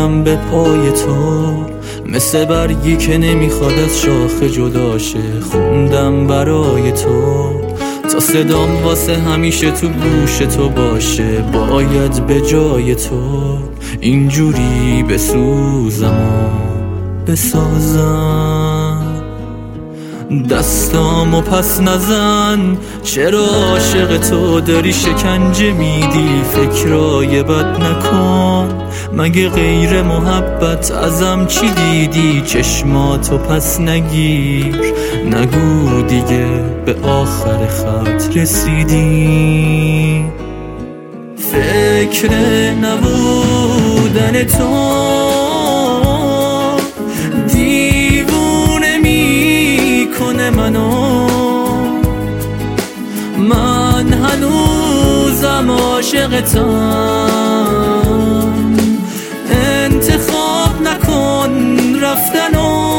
میرم به پای تو، مثل برگی که نمیخواد از شاخه جدا شه. خوندم برای تو تا صدام واسه همیشه تو گوش تو باشه. باید به جای تو اینجوری بسوزم و بسازم. دستامو پس نزن، چرا عاشق تو داری شکنجه میدی؟ فکرای بد نکن، مگه غیر محبت ازم چی دیدی؟ چشماتو پس نگیر، نگو دیگه به آخر خط رسیدی. فکر نبودن تو دیوونه میکنه منو، من هنوزم عاشقتم. انتخاب نکن رفتنو،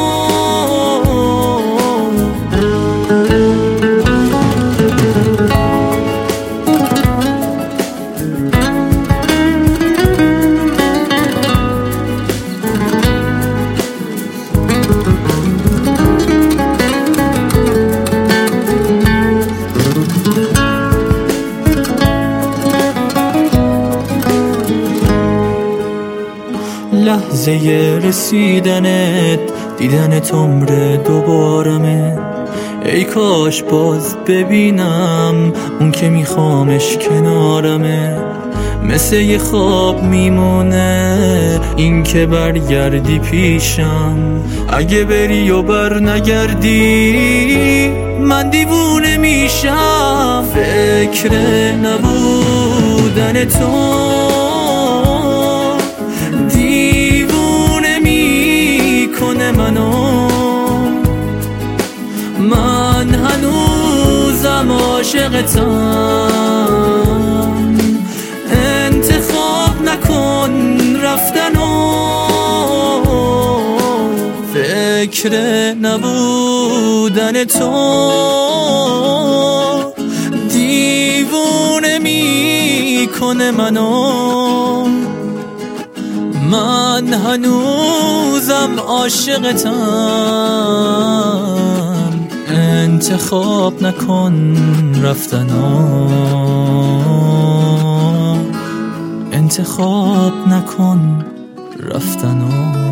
لحظه رسیدنت دیدنت عمر دوبارمه. ای کاش باز ببینم اون که میخوامش کنارمه. مثل یه خواب میمونه این که برگردی پیشم. اگه بری و بر نگردی من دیوونه میشم. فکر نبودن تو منو، من هنوزم عاشقتم. انتخاب نکن رفتنو، فکر نبودن تو دیوونه میکنه منو، من هنوزم عاشقتم. انتخاب نکن رفتنو، انتخاب نکن رفتنو.